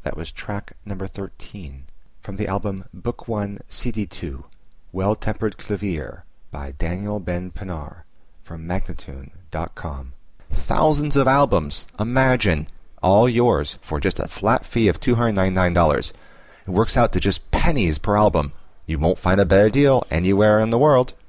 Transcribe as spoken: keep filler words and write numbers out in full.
That was track number thirteen from the album Book One, C D Two, Well-Tempered Clavier by Daniel Ben Pinar from Magnatune dot com. Thousands of albums, imagine, all yours for just a flat fee of two hundred ninety-nine dollars. It works out to just pennies per album. You won't find a better deal anywhere in the world.